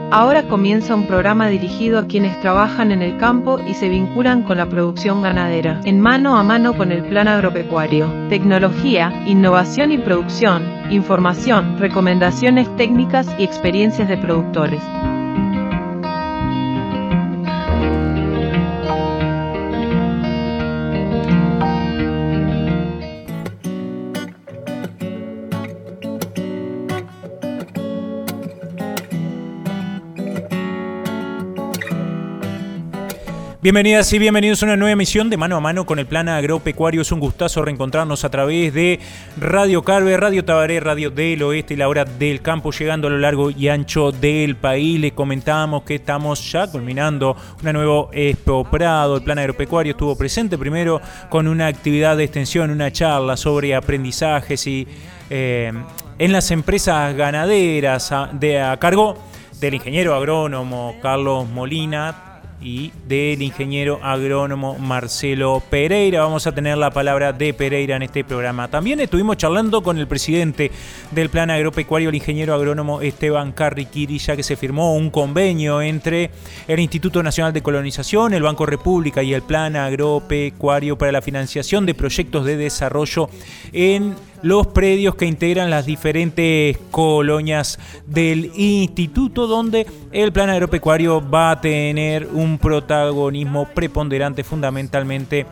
Ahora comienza un programa dirigido a quienes trabajan en el campo y se vinculan con la producción ganadera, en mano a mano con el plan agropecuario. Tecnología, innovación y producción, información, recomendaciones técnicas y experiencias de productores. Bienvenidas y bienvenidos a una nueva emisión de Mano a Mano con el Plan Agropecuario. Es un gustazo reencontrarnos a través de Radio Carve, Radio Tabaré, Radio del Oeste y La Hora del Campo, llegando a lo largo y ancho del país. Les comentamos que estamos ya culminando una nueva Expo Prado. El Plan Agropecuario estuvo presente primero con una actividad de extensión, una charla sobre aprendizajes y en las empresas ganaderas a cargo del ingeniero agrónomo Carlos Molina y del ingeniero agrónomo Marcelo Pereira. Vamos a tener la palabra de Pereira en este programa. También estuvimos charlando con el presidente del Plan Agropecuario, el ingeniero agrónomo Esteban Carriquiri, ya que se firmó un convenio entre el Instituto Nacional de Colonización, el Banco República y el Plan Agropecuario para la financiación de proyectos de desarrollo en los predios que integran las diferentes colonias del instituto, donde el plan agropecuario va a tener un protagonismo preponderante, fundamentalmente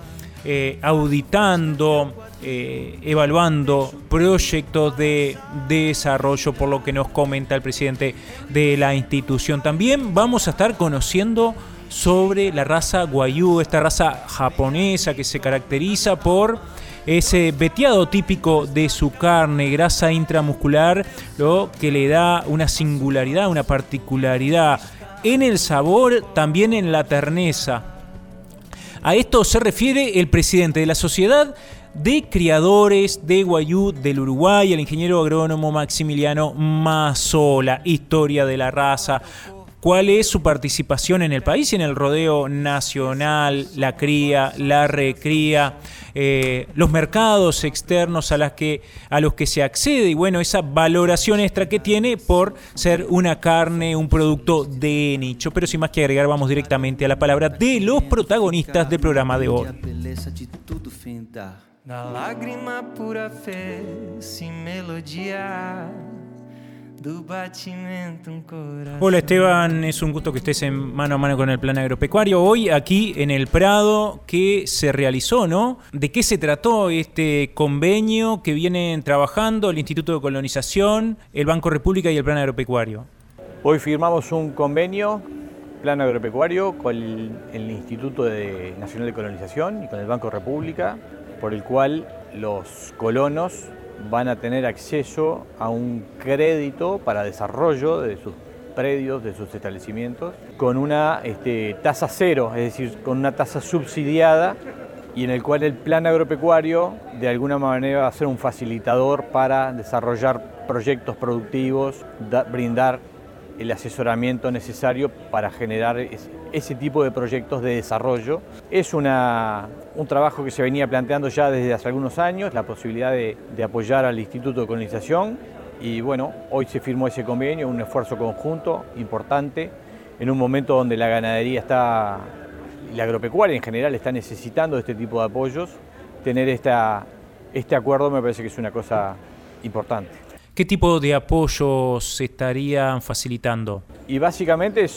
auditando, evaluando proyectos de desarrollo, por lo que nos comenta el presidente de la institución. También vamos a estar conociendo sobre la raza Wagyu, esta raza japonesa que se caracteriza por ese veteado típico de su carne, grasa intramuscular, lo que le da una singularidad, una particularidad en el sabor, también en la terneza. A esto se refiere el presidente de la Sociedad de Criadores de Wagyu del Uruguay, el ingeniero agrónomo Maximiliano Mazzola. Historia de la raza, cuál es su participación en el país y en el rodeo nacional, la cría, la recría, los mercados externos a los que se accede y bueno, esa valoración extra que tiene por ser una carne, un producto de nicho. Pero sin más que agregar, vamos directamente a la palabra de los protagonistas del programa de hoy. Da lágrima pura fé, sin melodía. Hola Esteban, es un gusto que estés en Mano a Mano con el Plan Agropecuario. Hoy aquí en el Prado que se realizó, ¿no? ¿De qué se trató este convenio que vienen trabajando el Instituto de Colonización, el Banco República y el Plan Agropecuario? Hoy firmamos un convenio, Plan Agropecuario, con el Instituto Nacional de Colonización y con el Banco República, por el cual los colonos van a tener acceso a un crédito para desarrollo de sus predios, de sus establecimientos, con una tasa cero, es decir, con una tasa subsidiada, y en el cual el plan agropecuario de alguna manera va a ser un facilitador para desarrollar proyectos productivos, brindar el asesoramiento necesario para generar ese tipo de proyectos de desarrollo. Es un trabajo que se venía planteando ya desde hace algunos años, la posibilidad de apoyar al Instituto de Colonización, y bueno, hoy se firmó ese convenio, un esfuerzo conjunto importante, en un momento donde la ganadería y la agropecuaria en general está necesitando de este tipo de apoyos. Tener este acuerdo me parece que es una cosa importante. ¿Qué tipo de apoyos se estarían facilitando? Y básicamente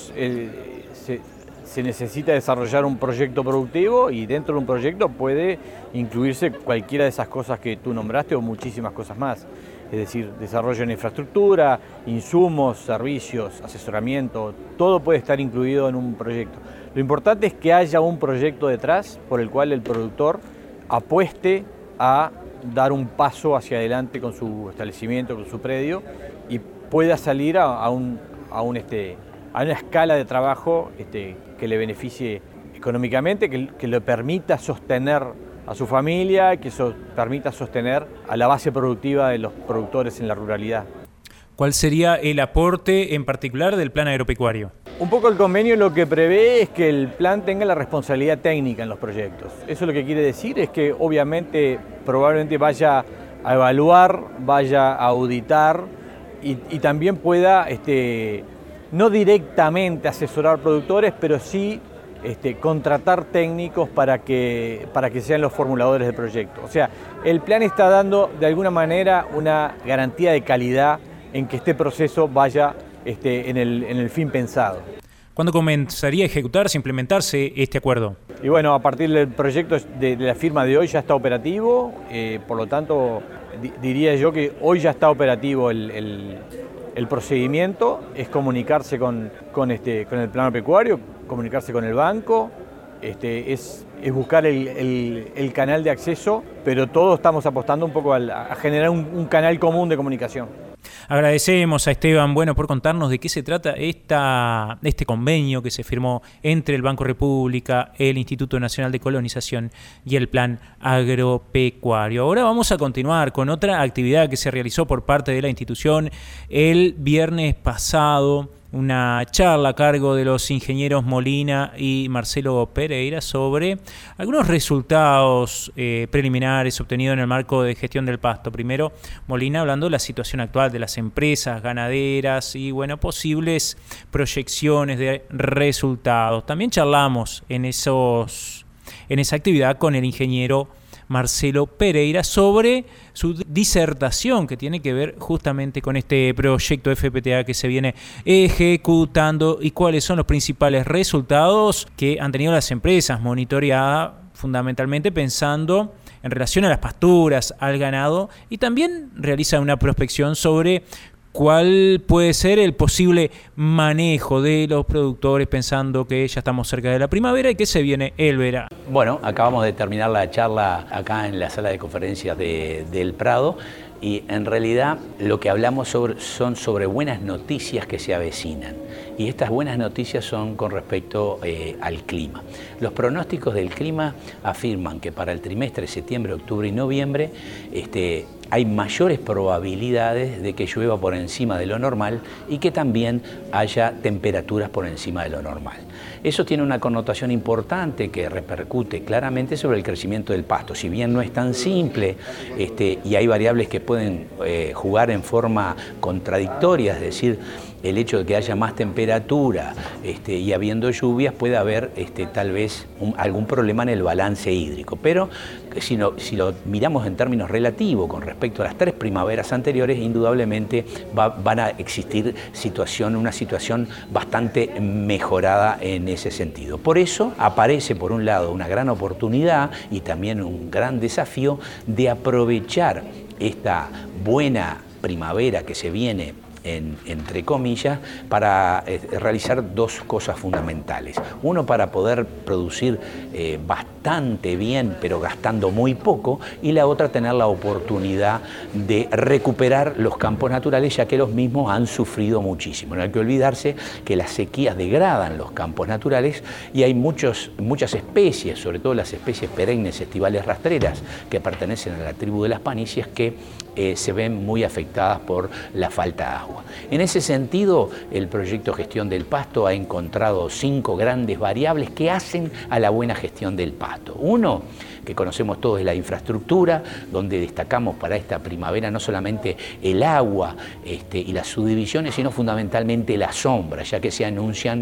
se necesita desarrollar un proyecto productivo, y dentro de un proyecto puede incluirse cualquiera de esas cosas que tú nombraste o muchísimas cosas más. Es decir, desarrollo en infraestructura, insumos, servicios, asesoramiento, todo puede estar incluido en un proyecto. Lo importante es que haya un proyecto detrás por el cual el productor apueste a dar un paso hacia adelante con su establecimiento, con su predio, y pueda salir a una escala de trabajo que le beneficie económicamente, que le permita sostener a su familia, que permita sostener a la base productiva de los productores en la ruralidad. ¿Cuál sería el aporte en particular del plan agropecuario? Un poco el convenio lo que prevé es que el plan tenga la responsabilidad técnica en los proyectos. Eso lo que quiere decir es que obviamente probablemente vaya a evaluar, vaya a auditar y también pueda no directamente asesorar productores, pero sí contratar técnicos para que sean los formuladores del proyecto. O sea, el plan está dando de alguna manera una garantía de calidad en que este proceso vaya en el fin pensado. ¿Cuándo comenzaría a ejecutarse, implementarse este acuerdo? Y bueno, a partir del proyecto de la firma de hoy ya está operativo, por lo tanto diría yo que hoy ya está operativo el procedimiento, es comunicarse con el plano pecuario, comunicarse con el banco, es buscar el canal de acceso, pero todos estamos apostando un poco a generar un canal común de comunicación. Agradecemos a Esteban por contarnos de qué se trata este convenio que se firmó entre el Banco República, el Instituto Nacional de Colonización y el Plan Agropecuario. Ahora vamos a continuar con otra actividad que se realizó por parte de la institución el viernes pasado. Una charla a cargo de los ingenieros Molina y Marcelo Pereira sobre algunos resultados preliminares obtenidos en el marco de gestión del pasto. Primero, Molina hablando de la situación actual de las empresas ganaderas y posibles proyecciones de resultados. También charlamos en esa actividad con el ingeniero Marcelo Pereira sobre su disertación que tiene que ver justamente con este proyecto FPTA que se viene ejecutando y cuáles son los principales resultados que han tenido las empresas monitoreadas, fundamentalmente pensando en relación a las pasturas, al ganado, y también realiza una prospección sobre cuál puede ser el posible manejo de los productores pensando que ya estamos cerca de la primavera y que se viene el verano. Bueno, acabamos de terminar la charla acá en la sala de conferencias del Prado y en realidad lo que hablamos son sobre buenas noticias que se avecinan. Y estas buenas noticias son con respecto al clima. Los pronósticos del clima afirman que para el trimestre de septiembre, octubre y noviembre hay mayores probabilidades de que llueva por encima de lo normal y que también haya temperaturas por encima de lo normal. Eso tiene una connotación importante que repercute claramente sobre el crecimiento del pasto. Si bien no es tan simple y hay variables que pueden jugar en forma contradictoria, es decir, el hecho de que haya más temperatura y habiendo lluvias puede haber tal vez algún problema en el balance hídrico. Pero si lo miramos en términos relativos con respecto a las 3 primaveras anteriores, indudablemente van a existir una situación bastante mejorada en ese sentido. Por eso aparece por un lado una gran oportunidad y también un gran desafío de aprovechar esta buena primavera que se viene entre comillas, para realizar 2 cosas fundamentales. Uno, para poder producir bastante bien, pero gastando muy poco, y la otra, tener la oportunidad de recuperar los campos naturales, ya que los mismos han sufrido muchísimo. No hay que olvidarse que las sequías degradan los campos naturales y hay muchas especies, sobre todo las especies perennes estivales rastreras, que pertenecen a la tribu de las panicias, que se ven muy afectadas por la falta de agua. En ese sentido, el proyecto Gestión del Pasto ha encontrado 5 grandes variables que hacen a la buena gestión del pasto. Uno, que conocemos todos, es la infraestructura, donde destacamos para esta primavera no solamente el agua y las subdivisiones, sino fundamentalmente la sombra, ya que se anuncian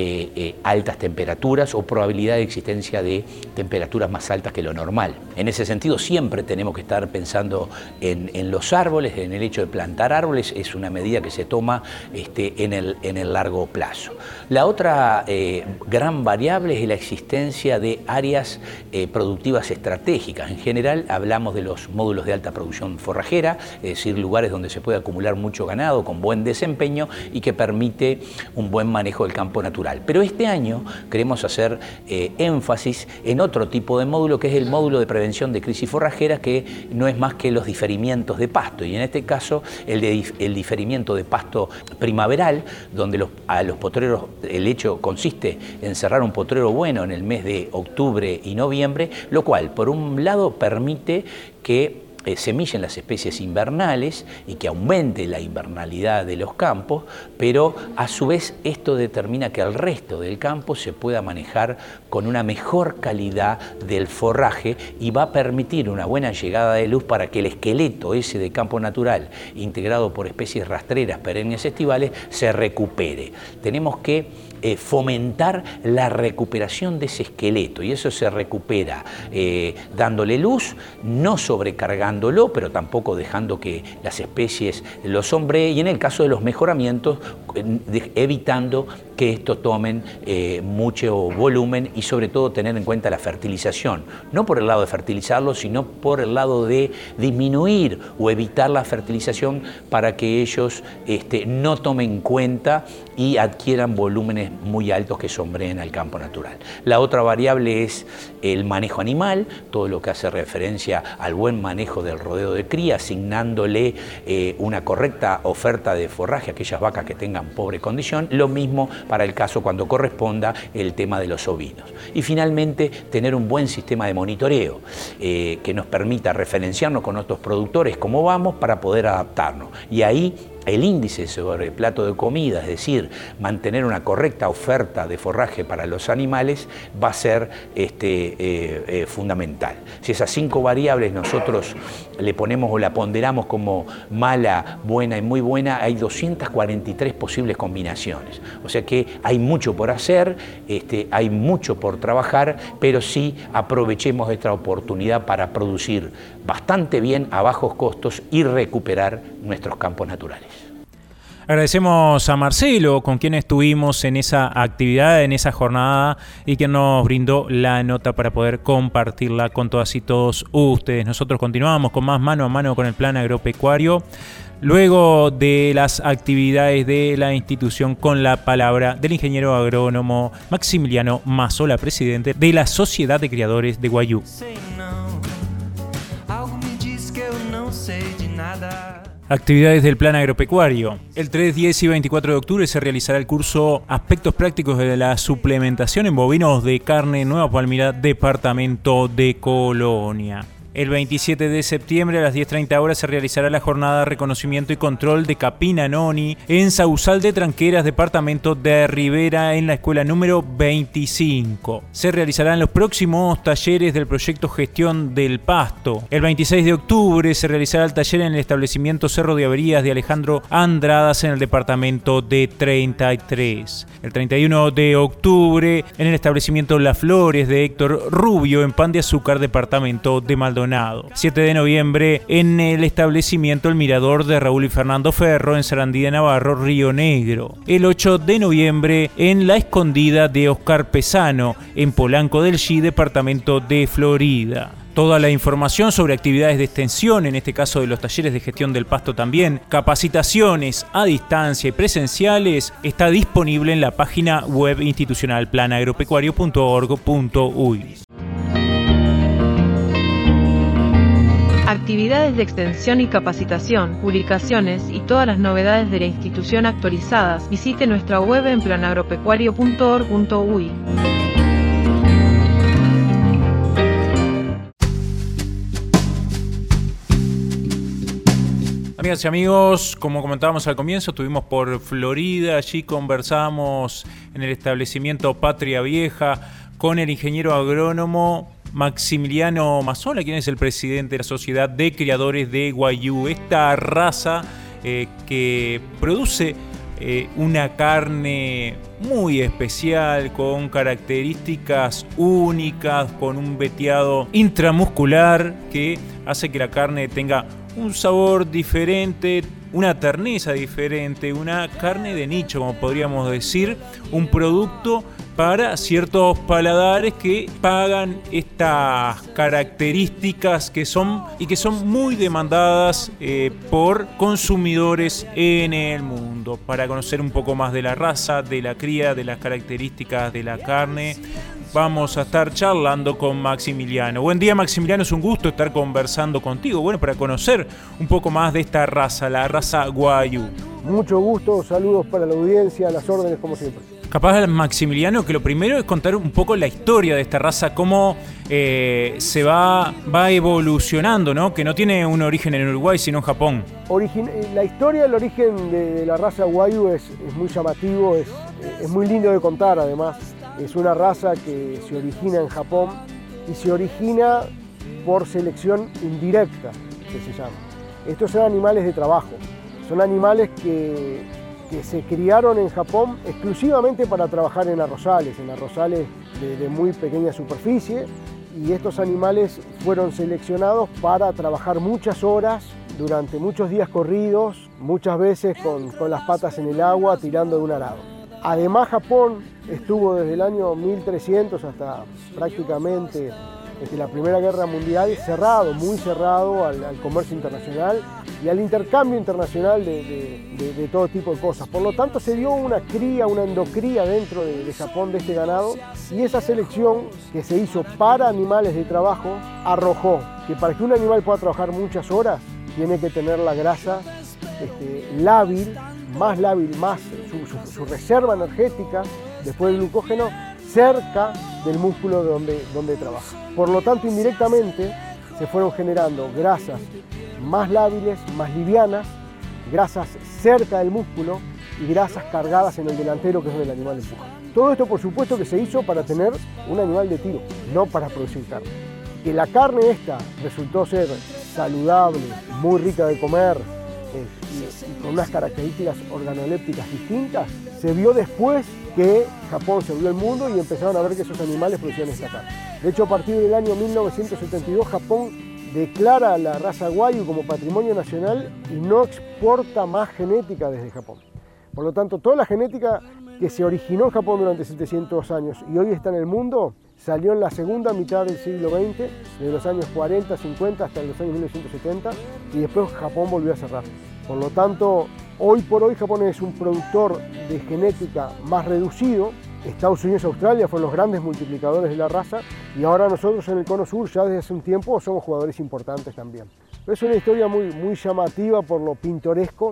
altas temperaturas o probabilidad de existencia de temperaturas más altas que lo normal. En ese sentido, siempre tenemos que estar pensando en los árboles, en el hecho de plantar árboles. Es una medida que se toma en el largo plazo. La otra gran variable es la existencia de áreas productivas estratégicas. En general hablamos de los módulos de alta producción forrajera, es decir, lugares donde se puede acumular mucho ganado con buen desempeño y que permite un buen manejo del campo natural. Pero este año queremos hacer énfasis en otro tipo de módulo, que es el módulo de prevención de crisis forrajera, que no es más que los diferimientos de pasto, y en este caso el diferimiento de pasto primaveral, donde a los potreros el hecho consiste en cerrar un potrero bueno en el mes de octubre y noviembre, lo cual por un lado permite que semillen las especies invernales y que aumente la invernalidad de los campos, pero a su vez esto determina que el resto del campo se pueda manejar con una mejor calidad del forraje y va a permitir una buena llegada de luz para que el esqueleto ese de campo natural, integrado por especies rastreras, perennes, estivales, se recupere. Tenemos que fomentar la recuperación de ese esqueleto, y eso se recupera dándole luz, no sobrecargándolo, pero tampoco dejando que las especies lo sombreen, y en el caso de los mejoramientos, evitando que estos tomen mucho volumen y sobre todo tener en cuenta la fertilización, no por el lado de fertilizarlo, sino por el lado de disminuir o evitar la fertilización para que ellos no tomen cuenta y adquieran volúmenes muy altos que sombreen al campo natural. La otra variable es el manejo animal, todo lo que hace referencia al buen manejo del rodeo de cría, asignándole una correcta oferta de forraje a aquellas vacas que tengan pobre condición, lo mismo para el caso cuando corresponda el tema de los ovinos. Y finalmente tener un buen sistema de monitoreo que nos permita referenciarnos con otros productores cómo vamos para poder adaptarnos. Y ahí el índice sobre plato de comida, es decir, mantener una correcta oferta de forraje para los animales, va a ser fundamental. Si esas 5 variables nosotros le ponemos o la ponderamos como mala, buena y muy buena, hay 243 posibles combinaciones. O sea que hay mucho por hacer, hay mucho por trabajar, pero sí aprovechemos esta oportunidad para producir bastante bien a bajos costos y recuperar nuestros campos naturales. Agradecemos a Marcelo, con quien estuvimos en esa actividad, en esa jornada, y que nos brindó la nota para poder compartirla con todas y todos ustedes. Nosotros continuamos con más Mano a Mano con el Plan Agropecuario, luego de las actividades de la institución, con la palabra del ingeniero agrónomo Maximiliano Mazzola, presidente de la Sociedad de Criadores de Guayú. Actividades del Plan Agropecuario. El 3, 10 y 24 de octubre se realizará el curso Aspectos Prácticos de la Suplementación en Bovinos de Carne, Nueva Palmira, departamento de Colonia. El 27 de septiembre a las 10:30 horas se realizará la jornada de reconocimiento y control de Capina Noni en Sausal de Tranqueras, departamento de Rivera, en la escuela número 25. Se realizarán los próximos talleres del proyecto Gestión del Pasto. El 26 de octubre se realizará el taller en el establecimiento Cerro de Averías de Alejandro Andradas, en el departamento de 33. El 31 de octubre en el establecimiento Las Flores de Héctor Rubio, en Pan de Azúcar, departamento de Maldonado. 7 de noviembre en el establecimiento El Mirador de Raúl y Fernando Ferro, en Sarandí de Navarro, Río Negro. El 8 de noviembre en La Escondida de Oscar Pesano, en Polanco del Xi, departamento de Florida. Toda la información sobre actividades de extensión, en este caso de los talleres de gestión del pasto también, capacitaciones a distancia y presenciales, está disponible en la página web institucional planagropecuario.org.uy. Actividades de extensión y capacitación, publicaciones y todas las novedades de la institución actualizadas, visite nuestra web en planagropecuario.org.uy. Amigas y amigos, como comentábamos al comienzo, estuvimos por Florida, allí conversamos en el establecimiento Patria Vieja con el ingeniero agrónomo Maximiliano Mazzola, quien es el presidente de la Sociedad de Criadores de Guayú, esta raza que produce una carne muy especial, con características únicas, con un veteado intramuscular que hace que la carne tenga un sabor diferente, una terneza diferente, una carne de nicho, como podríamos decir, un producto para ciertos paladares que pagan estas características que son muy demandadas por consumidores en el mundo. Para conocer un poco más de la raza, de la cría, de las características de la carne, vamos a estar charlando con Maximiliano. Buen día, Maximiliano, es un gusto estar conversando contigo, bueno, para conocer un poco más de esta raza, la raza Guayú. Mucho gusto, saludos para la audiencia, a las órdenes como siempre. Capaz, Maximiliano, que lo primero es contar un poco la historia de esta raza, cómo se va evolucionando, ¿no? Que no tiene un origen en Uruguay, sino en Japón. La historia del origen de la raza Wagyu es muy llamativo, es muy lindo de contar además. Es una raza que se origina en Japón y se origina por selección indirecta, que se llama. Estos son animales de trabajo, son animales que se criaron en Japón exclusivamente para trabajar en arrozales de muy pequeña superficie, y estos animales fueron seleccionados para trabajar muchas horas durante muchos días corridos, muchas veces con las patas en el agua tirando de un arado. Además, Japón estuvo desde el año 1300 hasta prácticamente la Primera Guerra Mundial cerrado, muy cerrado al comercio internacional y al intercambio internacional de todo tipo de cosas. Por lo tanto, se dio una endocría dentro de Japón de este ganado, y esa selección que se hizo para animales de trabajo arrojó que para que un animal pueda trabajar muchas horas tiene que tener la grasa lábil, más su reserva energética después del glucógeno cerca del músculo donde trabaja. Por lo tanto, indirectamente se fueron generando grasas más lábiles, más livianas, grasas cerca del músculo y grasas cargadas en el delantero, que es donde el animal empuja. Todo esto, por supuesto, que se hizo para tener un animal de tiro, no para producir carne. Que la carne esta resultó ser saludable, muy rica de comer, y con unas características organolépticas distintas, se vio después que Japón se abrió al mundo y empezaron a ver que esos animales producían esta carne. De hecho, a partir del año 1972, Japón declara a la raza Wagyu como patrimonio nacional y no exporta más genética desde Japón. Por lo tanto, toda la genética que se originó en Japón durante 700 años y hoy está en el mundo, salió en la segunda mitad del siglo XX, de los años 40, 50 hasta los años 1970, y después Japón volvió a cerrar. Por lo tanto, hoy por hoy Japón es un productor de genética más reducido. Estados Unidos y Australia fueron los grandes multiplicadores de la raza, y ahora nosotros en el Cono Sur ya desde hace un tiempo somos jugadores importantes también. Es una historia muy llamativa por lo pintoresco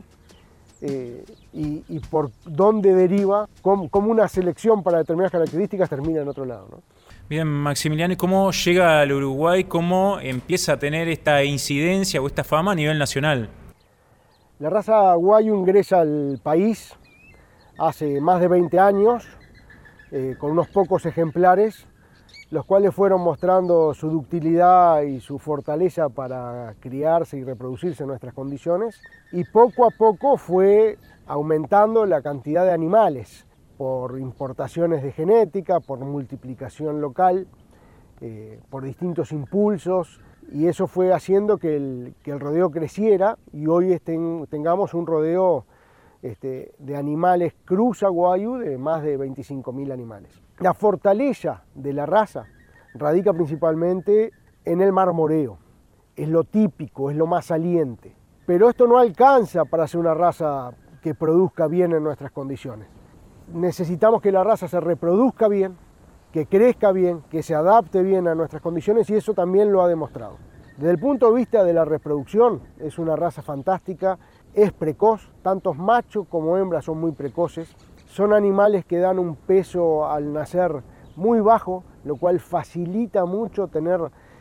y por dónde deriva, como una selección para determinadas características termina en otro lado, ¿no? Bien, Maximiliano, ¿y cómo llega al Uruguay? ¿Cómo empieza a tener esta incidencia o esta fama a nivel nacional? La raza Wagyu ingresa al país hace más de 20 años, con unos pocos ejemplares, los cuales fueron mostrando su ductilidad y su fortaleza para criarse y reproducirse en nuestras condiciones, y poco a poco fue aumentando la cantidad de animales por importaciones de genética, por multiplicación local, por distintos impulsos, y eso fue haciendo que el rodeo creciera y hoy tengamos un rodeo de animales cruza Wagyu de más de 25.000 animales. La fortaleza de la raza radica principalmente en el marmoreo, es lo típico, es lo más saliente, pero esto no alcanza para ser una raza que produzca bien en nuestras condiciones. Necesitamos que la raza se reproduzca bien, que crezca bien, que se adapte bien a nuestras condiciones, y eso también lo ha demostrado. Desde el punto de vista de la reproducción, es una raza fantástica, es precoz, tanto machos como hembras son muy precoces, son animales que dan un peso al nacer muy bajo, lo cual facilita mucho tener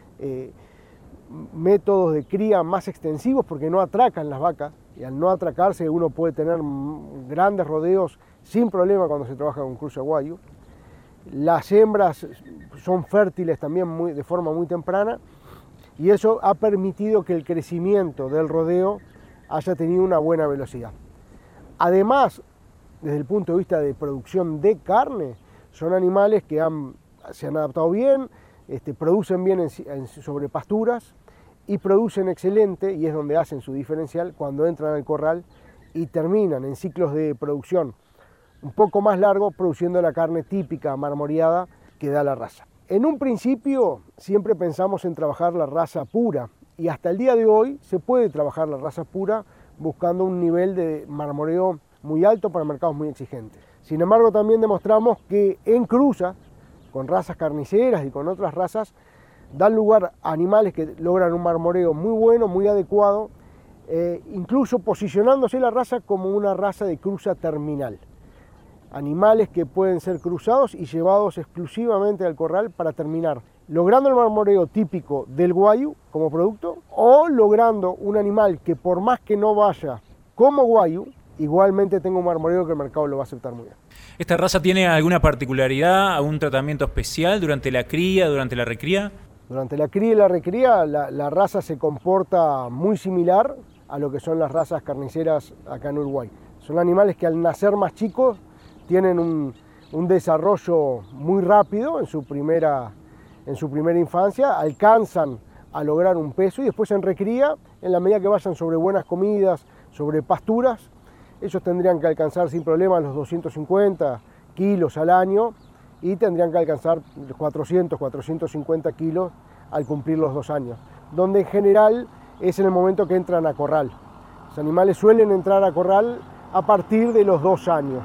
métodos de cría más extensivos porque no atracan las vacas, y al no atracarse uno puede tener grandes rodeos sin problema cuando se trabaja con cruza Wagyu. Las hembras son fértiles también de forma muy temprana, y eso ha permitido que el crecimiento del rodeo haya tenido una buena velocidad. Además, desde el punto de vista de producción de carne, son animales que se han adaptado bien, producen bien sobre pasturas y producen excelente, y es donde hacen su diferencial cuando entran al corral y terminan en ciclos de producción un poco más largo produciendo la carne típica marmoreada que da la raza. En un principio siempre pensamos en trabajar la raza pura, y hasta el día de hoy se puede trabajar la raza pura buscando un nivel de marmoreo muy alto para mercados muy exigentes. Sin embargo, también demostramos que en cruza, con razas carniceras y con otras razas, dan lugar a animales que logran un marmoreo muy bueno, muy adecuado, incluso posicionándose la raza como una raza de cruza terminal. animales que pueden ser cruzados y llevados exclusivamente al corral para terminar logrando el marmoreo típico del Wagyu como producto, o logrando un animal que por más que no vaya como Wagyu, igualmente tenga un marmoreo que el mercado lo va a aceptar muy bien. ¿Esta raza tiene alguna particularidad, algún tratamiento especial durante la cría, durante la recría? Durante la cría y la recría, la raza se comporta muy similar a lo que son las razas carniceras acá en Uruguay. Son animales que al nacer más chicos tienen un desarrollo muy rápido en su primera infancia, alcanzan a lograr un peso y después en recría, en la medida que vayan sobre buenas comidas, sobre pasturas, ellos tendrían que alcanzar sin problema los 250 kilos al año y tendrían que alcanzar 400, 450 kilos al cumplir los 2 años, donde en general es en el momento que entran a corral. Los animales suelen entrar a corral a partir de los 2 años,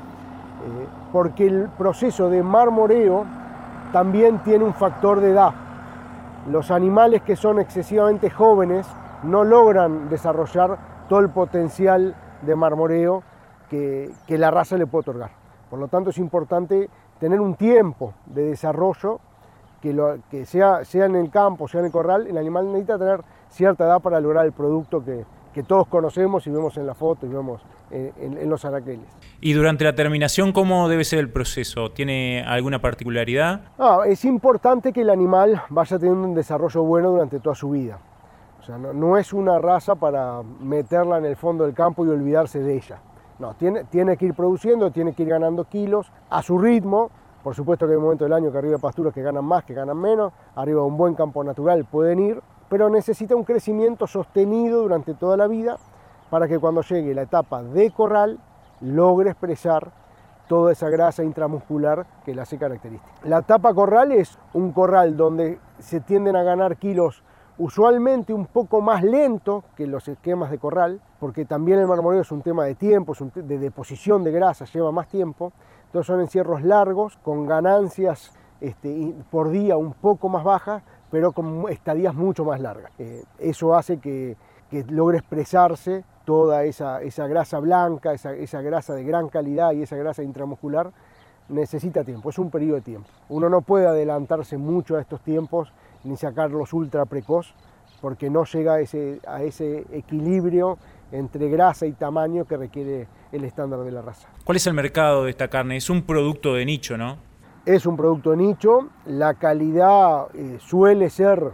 porque el proceso de marmoreo también tiene un factor de edad. Los animales que son excesivamente jóvenes no logran desarrollar todo el potencial de marmoreo que la raza le puede otorgar. Por lo tanto, es importante tener un tiempo de desarrollo que sea en el campo, sea en el corral. El animal necesita tener cierta edad para lograr el producto que todos conocemos y vemos en la foto y vemos en los anaqueles. Y durante la terminación, ¿cómo debe ser el proceso? ¿Tiene alguna particularidad? Es importante que el animal vaya teniendo un desarrollo bueno durante toda su vida. O sea, no es una raza para meterla en el fondo del campo y olvidarse de ella. No, tiene que ir produciendo, tiene que ir ganando kilos a su ritmo. Por supuesto que hay un momento del año que arriba hay pasturas que ganan más, que ganan menos. Arriba de un buen campo natural pueden ir, pero necesita un crecimiento sostenido durante toda la vida para que cuando llegue la etapa de corral logre expresar toda esa grasa intramuscular que la hace característica. La etapa corral es un corral donde se tienden a ganar kilos usualmente un poco más lento que los esquemas de corral, porque también el marmoreo es un tema de tiempo, es de deposición de grasa, lleva más tiempo. Entonces son encierros largos, con ganancias por día un poco más bajas, pero con estadías mucho más largas. Eso hace que logre expresarse toda esa grasa blanca, esa grasa de gran calidad y esa grasa intramuscular. Necesita tiempo, es un periodo de tiempo. Uno no puede adelantarse mucho a estos tiempos ni sacarlos ultra precoz, porque no llega a ese equilibrio entre grasa y tamaño que requiere el estándar de la raza. ¿Cuál es el mercado de esta carne? Es un producto de nicho, ¿no? Es un producto de nicho, la calidad suele ser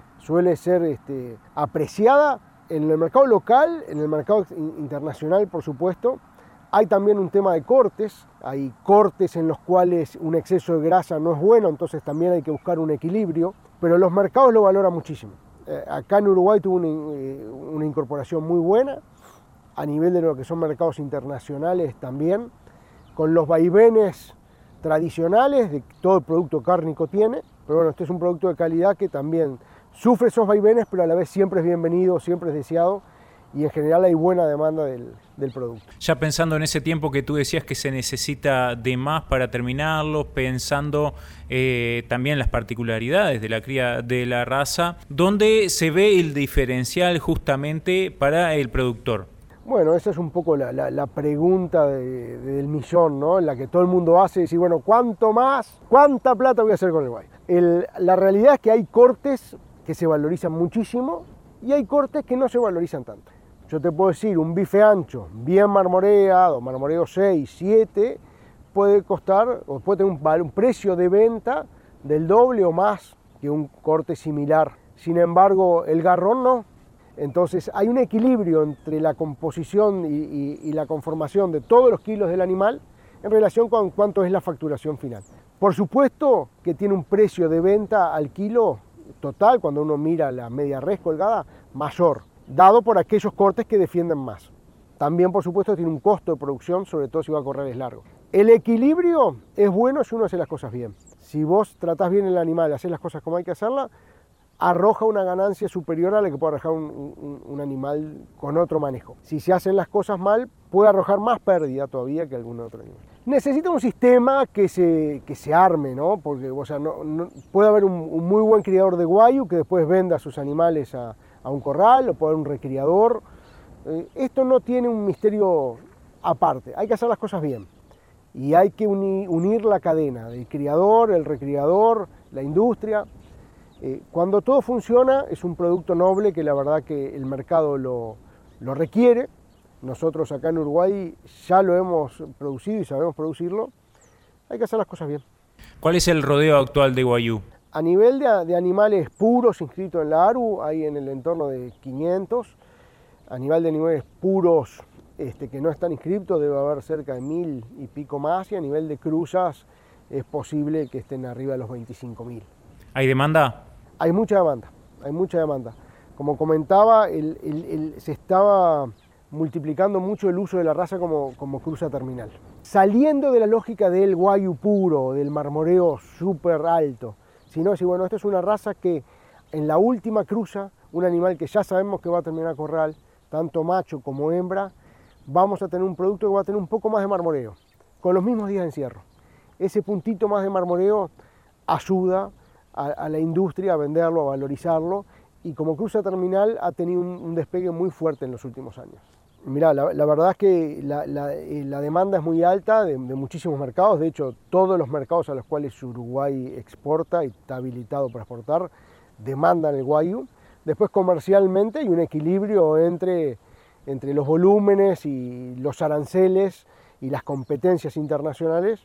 apreciada en el mercado local, en el mercado internacional, por supuesto. Hay también un tema de cortes, hay cortes en los cuales un exceso de grasa no es bueno, entonces también hay que buscar un equilibrio, pero los mercados lo valoran muchísimo. Acá en Uruguay tuvo una incorporación muy buena, a nivel de lo que son mercados internacionales también, con los vaivenes tradicionales de que todo el producto cárnico tiene, pero bueno, este es un producto de calidad que también sufre esos vaivenes, pero a la vez siempre es bienvenido, siempre es deseado, y en general hay buena demanda del producto. Ya pensando en ese tiempo que tú decías que se necesita de más para terminarlo, pensando también las particularidades de la cría de la raza, ¿dónde se ve el diferencial justamente para el productor? Bueno, esa es un poco la pregunta del millón, ¿no? En la que todo el mundo hace, decir, bueno, ¿cuánto más? ¿Cuánta plata voy a hacer con el Wagyu? La realidad es que hay cortes que se valorizan muchísimo y hay cortes que no se valorizan tanto. Yo te puedo decir, un bife ancho, bien marmoreado, marmoreo 6, 7, puede costar, o puede tener un precio de venta del doble o más que un corte similar. Sin embargo, el garrón no. Entonces hay un equilibrio entre la composición y la conformación de todos los kilos del animal en relación con cuánto es la facturación final. Por supuesto que tiene un precio de venta al kilo total, cuando uno mira la media res colgada, mayor, dado por aquellos cortes que defienden más. También, por supuesto, tiene un costo de producción, sobre todo si va a corrales largos. El equilibrio es bueno si uno hace las cosas bien. Si vos tratás bien el animal, haces las cosas como hay que hacerlas, arroja una ganancia superior a la que puede arrojar un animal con otro manejo. Si se hacen las cosas mal, puede arrojar más pérdida todavía que algún otro animal. Necesita un sistema que se arme, ¿no? Porque o sea, puede haber un muy buen criador de Wagyu que después venda sus animales a un corral, o puede haber un recriador. Esto no tiene un misterio aparte, hay que hacer las cosas bien. y hay que unir la cadena del criador, el recriador, la industria. Cuando todo funciona es un producto noble que la verdad que el mercado lo requiere. Nosotros acá en Uruguay ya lo hemos producido y sabemos producirlo. Hay que hacer las cosas bien. ¿Cuál es el rodeo actual de Wagyu? A nivel de animales puros inscritos en la ARU hay en el entorno de 500. A nivel de animales puros que no están inscritos debe haber cerca de 1000 y pico más, y a nivel de cruzas es posible que estén arriba de los 25.000. ¿Hay demanda? Hay mucha demanda, hay mucha demanda. Como comentaba, se estaba multiplicando mucho el uso de la raza como cruza terminal. Saliendo de la lógica del Wagyu puro, del marmoreo súper alto, sino decir, bueno, esta es una raza que en la última cruza, un animal que ya sabemos que va a terminar corral, tanto macho como hembra, vamos a tener un producto que va a tener un poco más de marmoreo, con los mismos días de encierro. Ese puntito más de marmoreo ayuda a la industria a venderlo, a valorizarlo, y como cruza terminal ha tenido un despegue muy fuerte en los últimos años. Mirá, la verdad es que la demanda es muy alta de muchísimos mercados. De hecho, todos los mercados a los cuales Uruguay exporta y está habilitado para exportar demandan el Wagyu. Después, comercialmente, hay un equilibrio entre los volúmenes y los aranceles y las competencias internacionales.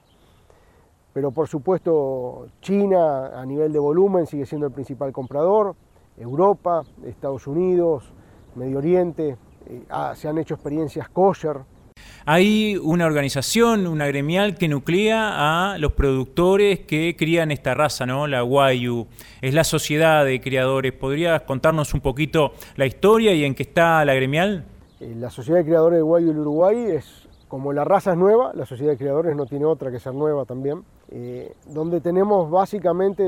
Pero, por supuesto, China a nivel de volumen sigue siendo el principal comprador. Europa, Estados Unidos, Medio Oriente. Se han hecho experiencias kosher. Hay una organización, una gremial que nuclea a los productores que crían esta raza, ¿no? La Wagyu. Es la sociedad de criadores. ¿Podrías contarnos un poquito la historia y en qué está la gremial? La sociedad de criadores de Wagyu del Uruguay es, como la raza es nueva, la sociedad de criadores no tiene otra que ser nueva también, donde tenemos básicamente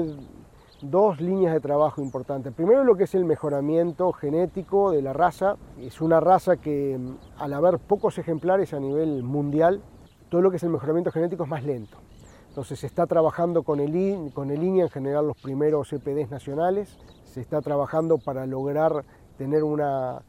dos líneas de trabajo importantes. Primero, lo que es el mejoramiento genético de la raza. Es una raza que, al haber pocos ejemplares a nivel mundial, todo lo que es el mejoramiento genético es más lento. Entonces se está trabajando con el INIA en general los primeros CPDs nacionales. Se está trabajando para lograr tener un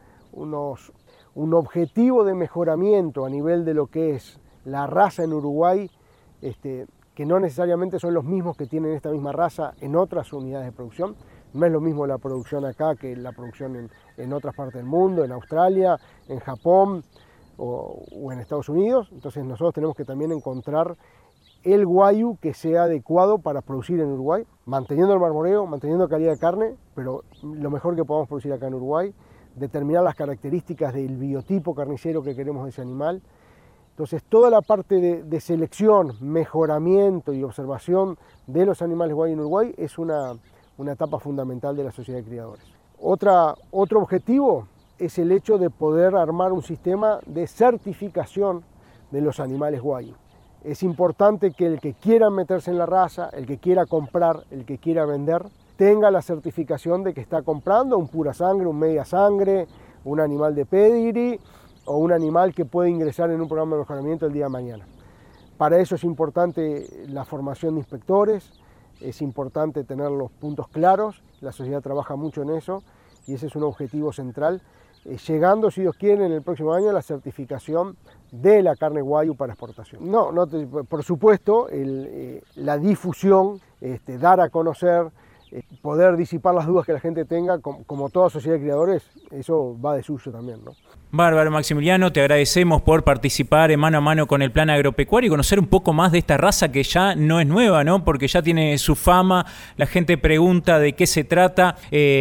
objetivo de mejoramiento a nivel de lo que es la raza en Uruguay, que no necesariamente son los mismos que tienen esta misma raza en otras unidades de producción. No es lo mismo la producción acá que la producción en otras partes del mundo, en Australia, en Japón o en Estados Unidos. Entonces nosotros tenemos que también encontrar el Wagyu que sea adecuado para producir en Uruguay, manteniendo el marmoreo, manteniendo calidad de carne, pero lo mejor que podamos producir acá en Uruguay, determinar las características del biotipo carnicero que queremos de ese animal. Entonces, toda la parte de selección, mejoramiento y observación de los animales Wagyu en Uruguay es una etapa fundamental de la sociedad de criadores. Otro objetivo es el hecho de poder armar un sistema de certificación de los animales Wagyu. Es importante que el que quiera meterse en la raza, el que quiera comprar, el que quiera vender, tenga la certificación de que está comprando un pura sangre, un media sangre, un animal de pedigree, o un animal que puede ingresar en un programa de mejoramiento el día de mañana. Para eso es importante la formación de inspectores, es importante tener los puntos claros, la sociedad trabaja mucho en eso y ese es un objetivo central, llegando, si Dios quiere, en el próximo año a la certificación de la carne Wagyu para exportación. Por supuesto, la difusión, dar a conocer, poder disipar las dudas que la gente tenga, como toda sociedad de criadores, eso va de suyo también, ¿no? Bárbaro, Maximiliano, te agradecemos por participar en Mano a Mano con el Plan Agropecuario y conocer un poco más de esta raza que ya no es nueva, ¿no? Porque ya tiene su fama, la gente pregunta de qué se trata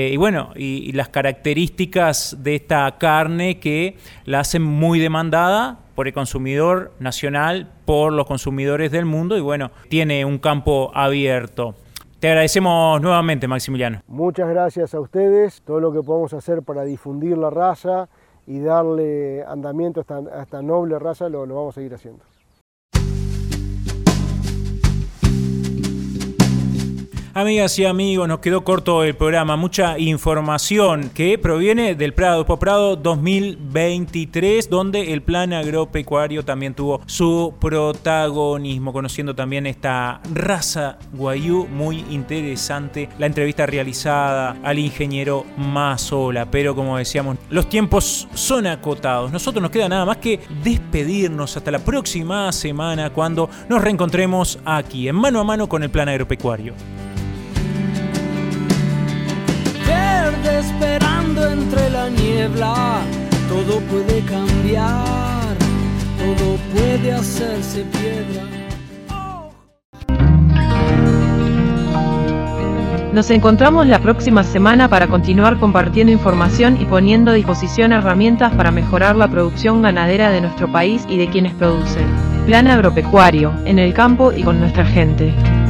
y las características de esta carne que la hacen muy demandada por el consumidor nacional, por los consumidores del mundo y bueno, tiene un campo abierto. Te agradecemos nuevamente, Maximiliano. Muchas gracias a ustedes. Todo lo que podamos hacer para difundir la raza y darle andamiento a esta noble raza lo vamos a seguir haciendo. Amigas y amigos, nos quedó corto el programa. Mucha información que proviene del Prado Expo Prado 2023, donde el plan agropecuario también tuvo su protagonismo, conociendo también esta raza guayú muy interesante. La entrevista realizada al ingeniero Mazzola, pero como decíamos, los tiempos son acotados. Nosotros nos queda nada más que despedirnos hasta la próxima semana, cuando nos reencontremos aquí en Mano a Mano con el plan agropecuario. Verde esperando entre la niebla, todo puede cambiar, todo puede hacerse piedra. Nos encontramos la próxima semana para continuar compartiendo información y poniendo a disposición herramientas para mejorar la producción ganadera de nuestro país y de quienes producen. Plan agropecuario, en el campo y con nuestra gente.